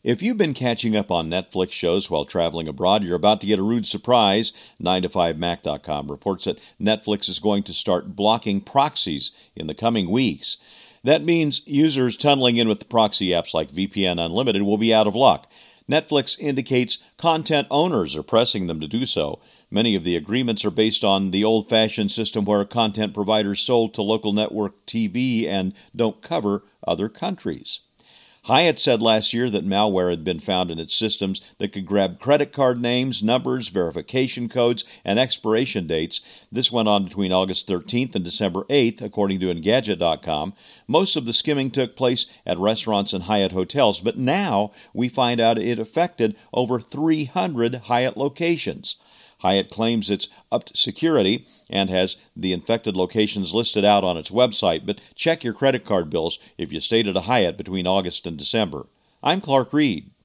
If you've been catching up on Netflix shows while traveling abroad, you're about to get a rude surprise. 9to5Mac.com reports that Netflix is going to start blocking proxies in the coming weeks. That means users tunneling in with proxy apps like VPN Unlimited will be out of luck. Netflix indicates content owners are pressing them to do so. Many of the agreements are based on the old-fashioned system where content providers sold to local network TV and don't cover other countries. Hyatt said last year that malware had been found in its systems that could grab credit card names, numbers, verification codes, and expiration dates. This went on between August 13th and December 8th, according to Engadget.com. Most of the skimming took place at restaurants and Hyatt hotels, but now we find out it affected over 300 Hyatt locations. Hyatt claims it's upped security and has the infected locations listed out on its website, but check your credit card bills if you stayed at a Hyatt between August and December. I'm Clark Reed.